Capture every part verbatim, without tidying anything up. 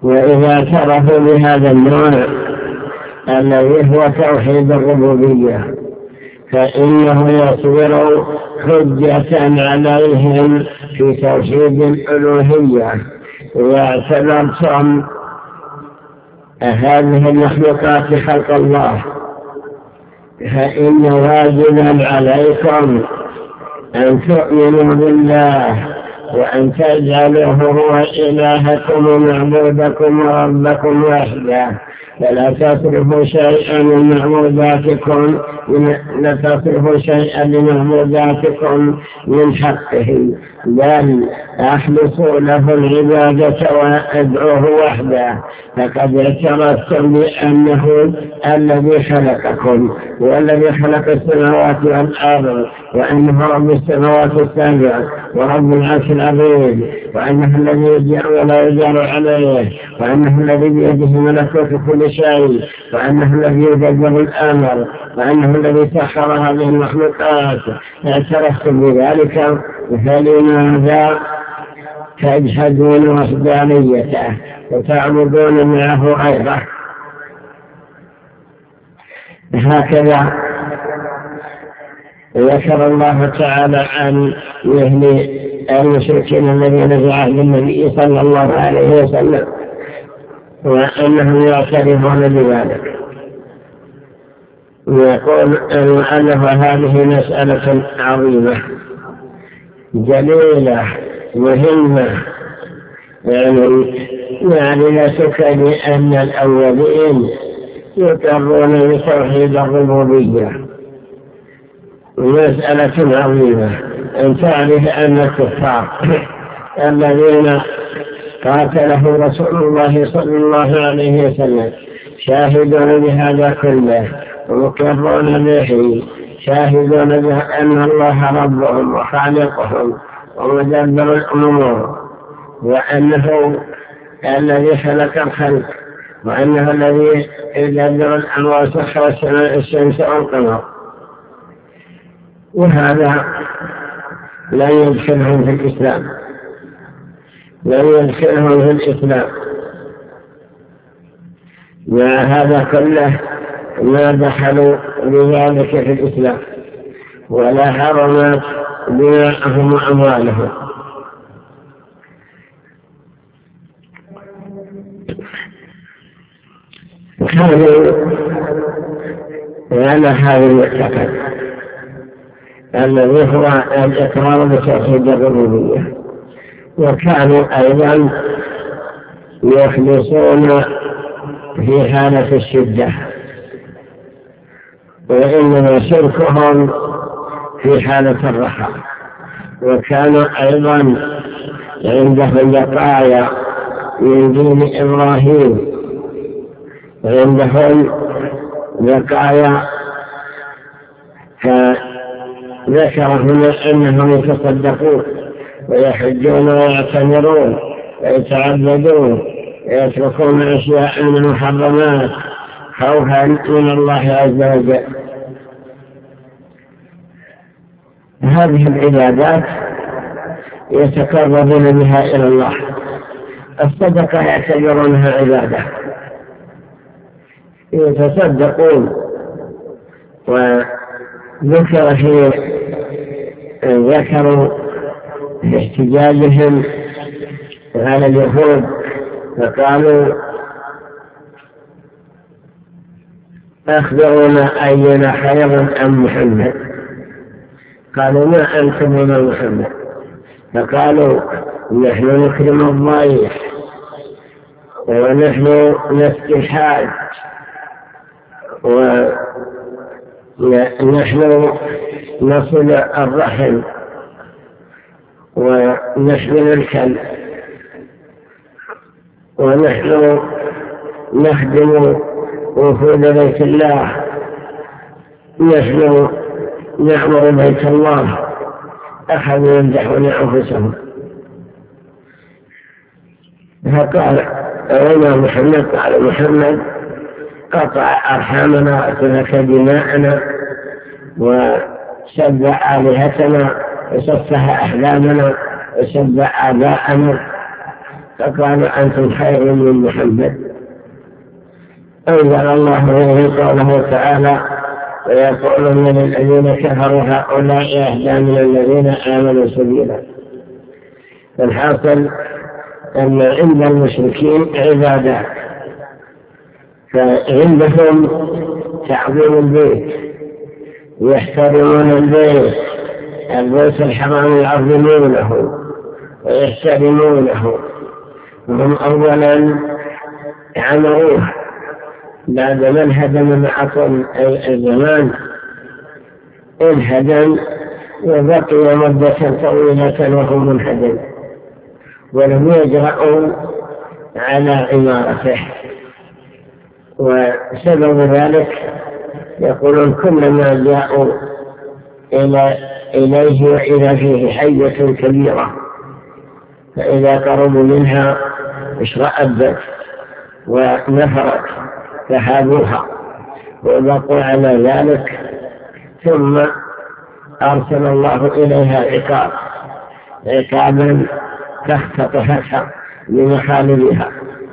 وإذا اعترفوا بهذا النوع الذي هو توحيد الربوبية فإنه يصير حجة عليهم في توحيد الألوهية. واعتبرتم هذه المخلوقات خلق الله فإن واجبا عليكم أن تؤمنوا بالله وأن تجعلوه هو إلهكم ومعبودكم وربكم وحده، فلا تصرفوا شيئا من معبوداتكم لا تصرفوا شيئا لمعبوداتكم من حقه، بل أخلصوا له العبادة وادعوه وحده. فقد اعترفتم بأنه الذي خلقكم والذي خلق السماوات والأرض، وأنه رب السماوات السبع ورب العرش العظيم، وأنه الذي يجعل ولا يجعل عليه، وأنه الذي بيده ملكوت كل شيء، وأنه الذي يدبر الأمر، وأنه الذي سخر هذه المخلوقات. اعترفتم بذلك فلماذا تجحدون وحدانيته وتعبدون معه غيره؟ هكذا ذكر الله تعالى عن مثل المشركين الذين في عهد النبي صلى الله عليه وسلم وأنهم يعترفون بذلك. ويقول المؤلف هذه مسألة عظيمة جليلة مهمة، يعني معرفتك بأن الأولين يقرون بتوحيد الربوبية مسألة عظيمة. أن تعرف أن الكفار الذين قاتلهم رسول الله صلى الله عليه وسلم شاهدون بهذا كله ومقرون به، شاهدون بأن الله ربهم وخالقهم ومدبر الأمور، وأنه الذي خلق الخلق، وأنه الذي يدبر الأمر وسخر الشمس والقمر. وهذا لا يدخلهم في الإسلام، لا يدخلهم في الإسلام. وهذا كله ما دخلوا بذلك في الإسلام ولا حرمت دماءهم وأموالهم. كانوا على هذا المعتقد الذي هو الإقرار بتوحيد الربوبية، وكانوا أيضا يخلصون في حالة الشدة، وإنما شركهم في حالة الرخاء. وكانوا أيضا عندهم بقايا من دين إبراهيم، عندهم بقايا فذكر هنا أنهم يتصدقون ويحجون ويعتمرون ويتعبدون ويتركون أشياء من المحرمات خوفا من الله عز وجل. هذه العبادات يتقربون بها إلى الله. الصدقة يعتبرونها عبادة، يتصدقون. وذكر في ذكروا في احتجاجهم على اليهود فقالوا أخبرونا أينا خير أم محمد؟ قالوا ما أنتم من محمد؟ فقالوا نحن نكرم الضيف ونحن نسقي الحاج ونحن نصل الرحم ونحمل الكلب ونحن نخدم وفود بيت الله، نحن نعمر بيت الله. أخذوا يمدحون أنفسهم. فقال أين محمد؟ قال محمد قطع أرحامنا وسفك دماءنا وسبع آلهتنا وسفه أحلامنا وسبع آباءنا. فقالوا أنتم خير من محمد. أنزل الله عليه قوله تعالى ويقولون للذين كفروا هؤلاء أهدى من الذين آمنوا سبيلا. فالحاصل أن عند المشركين عبادات، فعندهم تعظيم البيت، يحترمون البيت البيت الحرام يعظمونه ويحترمونه. هم أولا عمروه بعد ما انهدم معطل الزمان، انهدم وبقي مدة طويلة وهم منهدم ولم يجرؤوا على عمارته. وسبب ذلك يقولون كلما جاءوا إلى إليه وإذا فيه حية كبيرة فإذا قربوا منها اشرأبت ونفرت فهابوها وبقوا على ذلك، ثم أرسل الله إليها عقاب عقابا تختطفتها بمخالبها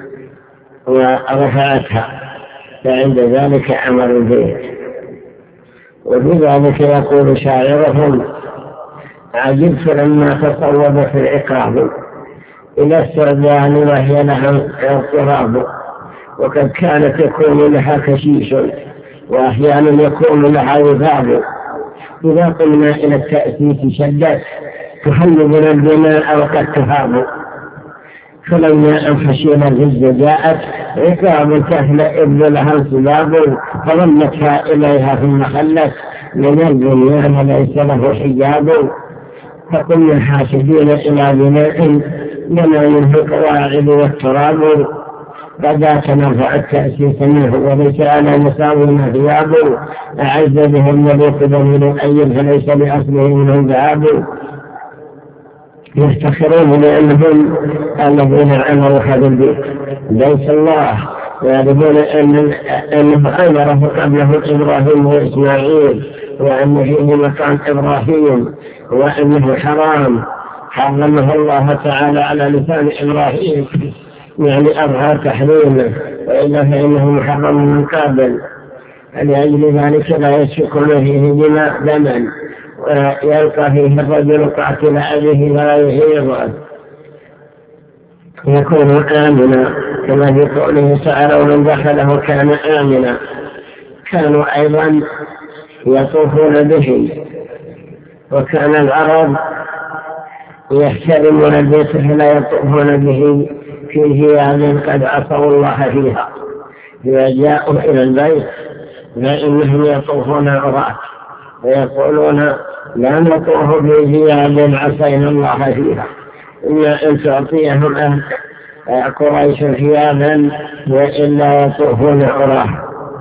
ورفعتها، فعند ذلك عمر البيت. وبذلك يقول شاعرهم عجبت لما تصوبت العقاب إلى السردان وهي لها اضطراب، وقد كانت يكون لها كشيش وأحيانا يكون لها وثاب، إذا قلنا إلى التأسيس شدت تهل من البناء وقد تهاب، فلما أنفشينا الهزة جاءت عقاب تهلئب لها انصباب، فضمتها إليها ثم خلت من البنيان ليس له حجاب، فكنا حاسدين إلى بناء لنا منه القواعد والتراب، بدأت نرفع التأسيس منه وليس على مساوينا ثياب، أعز به الملوك بني الأيد فليس بأصله منهم ذهاب. يفتخرون لأنهم الذين عمروا هذا البيت بيت الله، ويعرفون أنه عمره قبله إبراهيم وإسماعيل، وأن فيه مكان إبراهيم، وأنه حرام حرمه الله تعالى على لسان إبراهيم، يعني أظهر تحريمه، وإلا فإنه محرم من قبل. لأجل ذلك لا يسفكون فيه دماء دما، ويلقى فيه الرجل قاتل أبيه ولا يهيض، يكون آمنا كما في قوله تعالى ومن دخله كان آمنا. كانوا أيضا يطوفون به، وكان العرب يحترمون البيت فلا يطوفون به في ثياب قد عصوا الله فيها. إذا جاءوا إلى البيت فإنهم يطوفون عراة ويقولون لا نطوف في ثياب عصينا الله فيها، إلا أن تعطيهم أهل قريش ثيابا وإلا يطوفون عراة.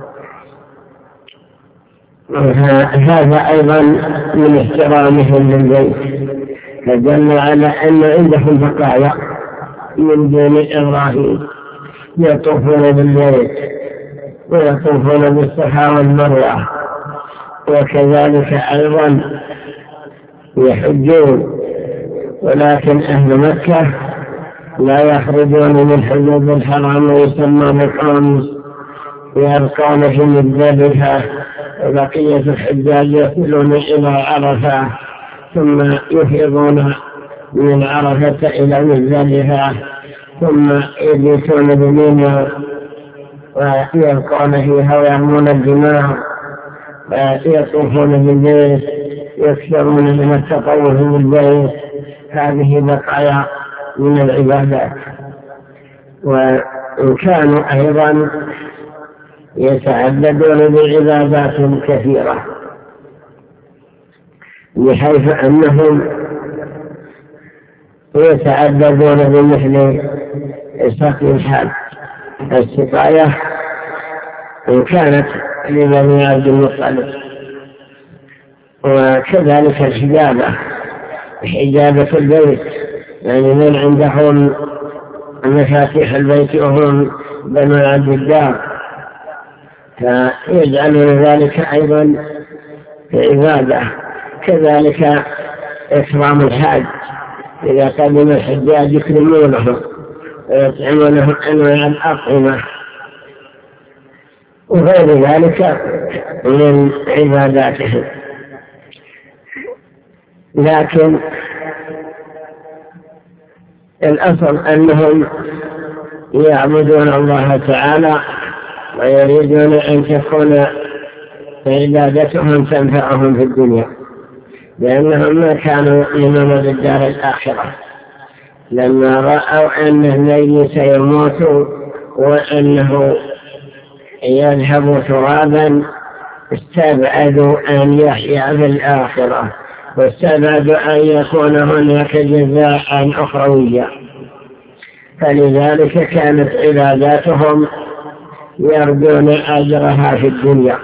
هذا أيضا من احترامهم للبيت، فدل على أن عندهم بقايا من دون إبراهيم يطوفون بالبيت ويطوفون بالصفا والمروة، وكذلك أيضا يحجون، ولكن أهل مكة لا يخرجون من حدود الحرام ويسمى مقام، يبقون في مزدلفة، وبقية الحجاج يصلون إلى عرفة ثم يفيضون من عرفة إلى مزدلفة ثم يبيتون بمنى ويبقون فيها ويرمون الدماء ويطوفون بالبيت، يكثرون من التطوف بالبيت. هذه بقايا من العبادات. وكانوا أيضا يتعبدون بعبادات كثيرة، بحيث أنهم يتعبدون بمثل سقي الحال. السقاية كانت لبني عبد المطلب، وكذلك الحجابة حجابة البيت، يعني من عندهم مفاتيح البيت وهم بنو عبد الدار، فيجعلون ذلك أيضا عبادة. كذلك إكرام الحاج، إذا قدم الحجاج يكرمونه ويطعمونهم أنواع الأطعمة وغير ذلك من عباداتهم. لكن الأصل أنهم يعبدون الله تعالى ويريدون أن تكون عبادتهم تنفعهم في الدنيا، لأنهم ما كانوا يؤمنون بالدار الآخرة. لما رأوا أن الميت سيموت وأنه يذهب ترابا استبعدوا أن يحيا في الآخرة، واستبعدوا أن يكون هناك جزاء أخروية. فلذلك كانت عباداتهم يرجون أجرها في الدنيا،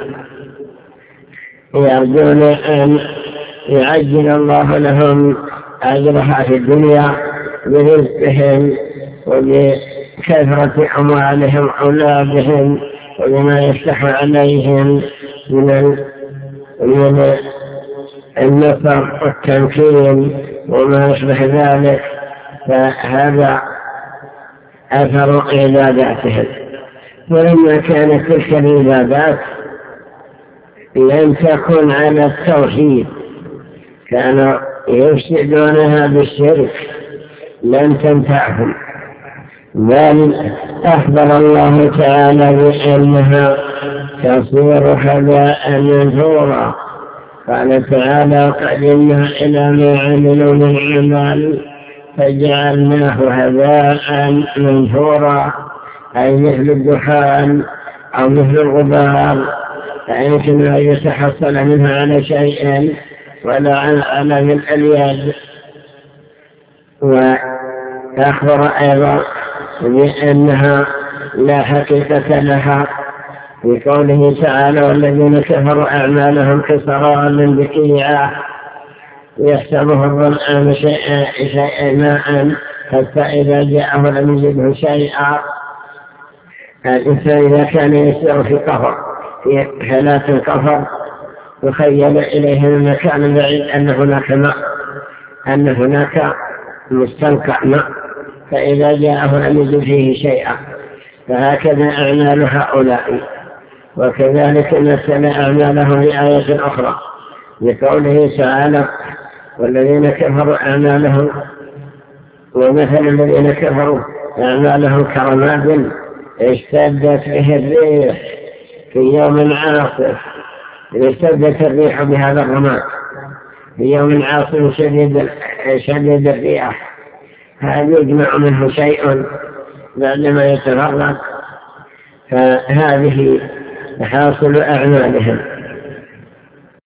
يرجون أن يعجل الله لهم أجرها في الدنيا برزقهم وبكثرة أموالهم أولادهم وبما يفتح عليهم من من النصر والتمكين وما يشبه ذلك. فهذا أثر عباداتهم. ولما كانت تلك العبادات لم تكن على التوحيد، كانوا يفسدونها بالشرك، لم تنفعهم. بل أخبر الله تعالى بأنها تصير هباء منثورا. قال تعالى: قدمنا إلى ما عملوا من عمل فجعلناه هباء منثورا، أي مثل الدخان أو مثل الغبار، فيمكن لا يتحصل منها على شيء ولا على من اليد. وأخبر أيضا بأنها لا حقيقة لها في قوله تعالى: والذين كفروا أعمالهم كسراب بقيعة يحسبه الظمآن شيئا ماء حتى إذا جاءه لم يجده شيئا. الإنسان إذا كان يسير في قفر في حالات القفر يخيل إليه من مكان بعيد أن هناك ماء، أن هناك مستنقع ماء، فإذا جاءه لم يجد فيه شيئا. فهكذا أعمال هؤلاء. وكذلك مثل أعمالهم في آية أخرى بقوله تعالى: والذين كفروا أعمالهم ومثل الذين كفروا أعمالهم كرماد اشتدت به الريح في يوم عاصف. اشتدت الريح بهذا الرماد في يوم عاصف شديد شديد الرياح، هذا يجمع منه شيء بعدما يتفرق. فهذه حاصل أعمالهم.